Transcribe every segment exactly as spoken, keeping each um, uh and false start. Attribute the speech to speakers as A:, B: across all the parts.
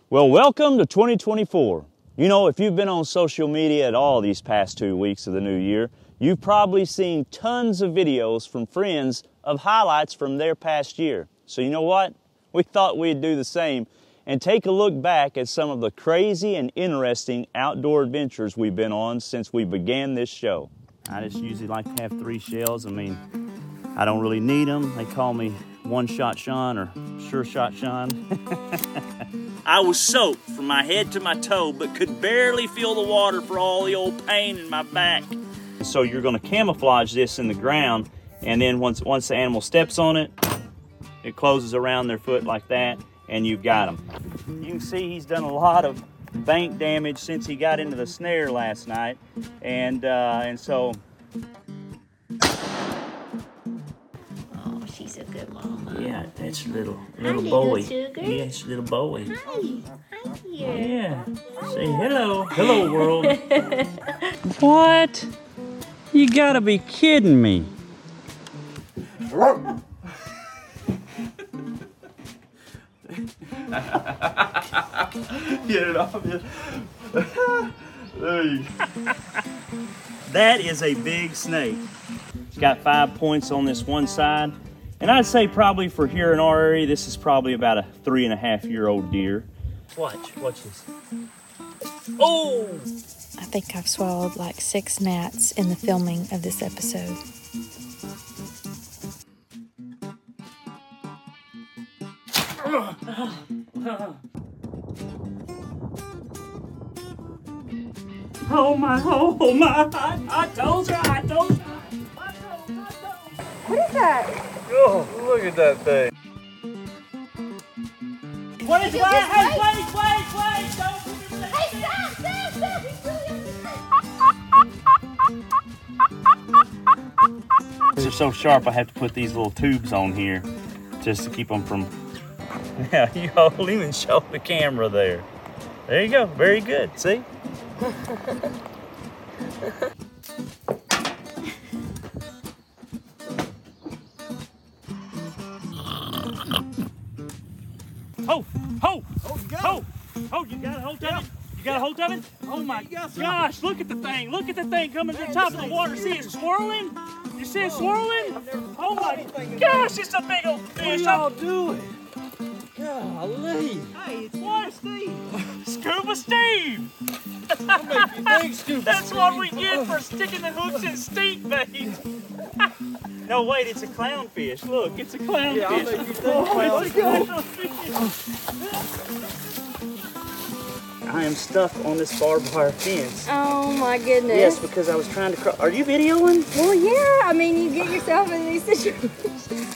A: Well, welcome to twenty twenty-four. You know, if you've been on social media at all these past two weeks of the new year, you've probably seen tons of videos from friends of highlights from their past year. So you know what? We thought we'd do the same and take a look back at some of the crazy and interesting outdoor adventures we've been on since we began this show. I just usually like to have three shells. I mean, I don't really need them. They call me One Shot Sean or Sure Shot Sean. I was soaked from my head to my toe, but could barely feel the water for all the old pain in my back. So you're gonna camouflage this in the ground, and then once, once the animal steps on it, it closes around their foot like that, and you've got him. You can see he's done a lot of bank damage since he got into the snare last night, and uh, and so.
B: Oh, she's a good mama.
A: Yeah, that's little little
B: Hi,
A: boy.
B: little sugar.
A: Yeah, it's little boy.
B: Hi, hi dear.
A: Yeah. Say hello, hello world. What? You gotta be kidding me.
C: Get it off you. There you go.
A: That is a big snake. It's got five points on this one side. And I'd say probably for here in our area, this is probably about a three and a half year old deer. Watch, watch this. Oh!
D: I think I've swallowed like six gnats in the filming of this episode.
A: Oh my, oh my, I, I told you, I told you.
D: What is that?
C: Oh, look at that thing.
A: What is, wait, hey, wait, wait, wait, don't do this.
B: Hey, stop, stop, stop. He's really on
A: These are so sharp, I have to put these little tubes on here just to keep them from. Yeah, you hold him and show the camera there. There you go, very good, see? Oh, oh, oh, you got oh, oh, you got a hold of it? You got a hold of it? Oh my gosh, look at the thing. Look at the thing coming to the top of the water. See it swirling? You see it swirling? Oh my gosh, it's a big old fish.
C: What are y'all doing? Golly.
A: Hey, it's Water Steve. Scuba Steve.
C: Thanks, Scuba
A: That's
C: Steve.
A: what we get for sticking the hooks in steak bait. No, wait, it's a clownfish. Look, it's a clownfish.
C: Yeah, I'll make you think, clownfish.
A: I am stuck on this barbed wire fence.
D: Oh my goodness.
A: Yes, because I was trying to cross. Are you videoing?
D: Well, yeah. I mean, you get yourself in these situations.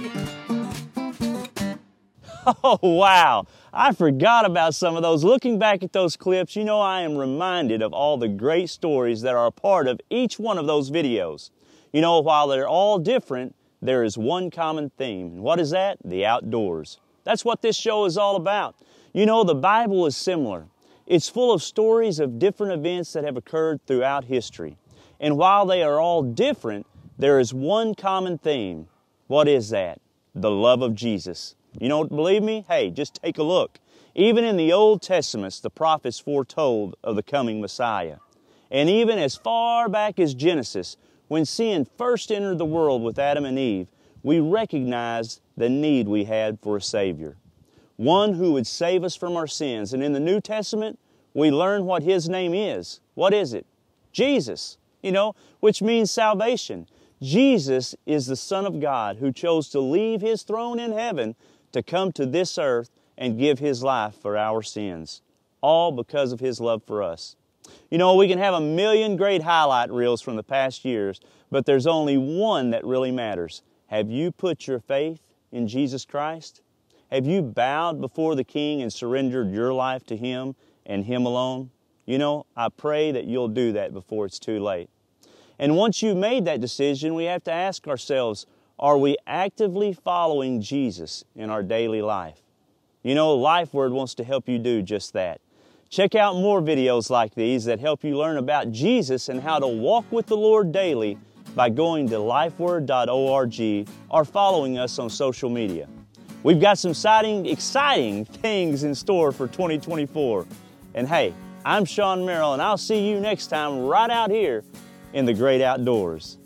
A: Oh, wow. I forgot about some of those. Looking back at those clips, you know I am reminded of all the great stories that are a part of each one of those videos. You know, while they're all different, there is one common theme. And what is that? The outdoors. That's what this show is all about. You know, the Bible is similar. It's full of stories of different events that have occurred throughout history. And while they are all different, there is one common theme. What is that? The love of Jesus. You don't believe me? Hey, just take a look. Even in the Old Testament, the prophets foretold of the coming Messiah. And even as far back as Genesis, when sin first entered the world with Adam and Eve, we recognized the need we had for a Savior. One who would save us from our sins. And in the New Testament, we learn what His name is. What is it? Jesus, you know, which means salvation. Jesus is the Son of God who chose to leave His throne in heaven to come to this earth and give His life for our sins, all because of His love for us. You know, we can have a million great highlight reels from the past years, but there's only one that really matters. Have you put your faith in Jesus Christ? Have you bowed before the King and surrendered your life to Him and Him alone? You know, I pray that you'll do that before it's too late. And once you've made that decision, we have to ask ourselves, are we actively following Jesus in our daily life? You know, LifeWord wants to help you do just that. Check out more videos like these that help you learn about Jesus and how to walk with the Lord daily by going to lifeword dot org or following us on social media. We've got some exciting, exciting things in store for twenty twenty-four. And hey, I'm Sean Merrill, and I'll see you next time right out here in the great outdoors.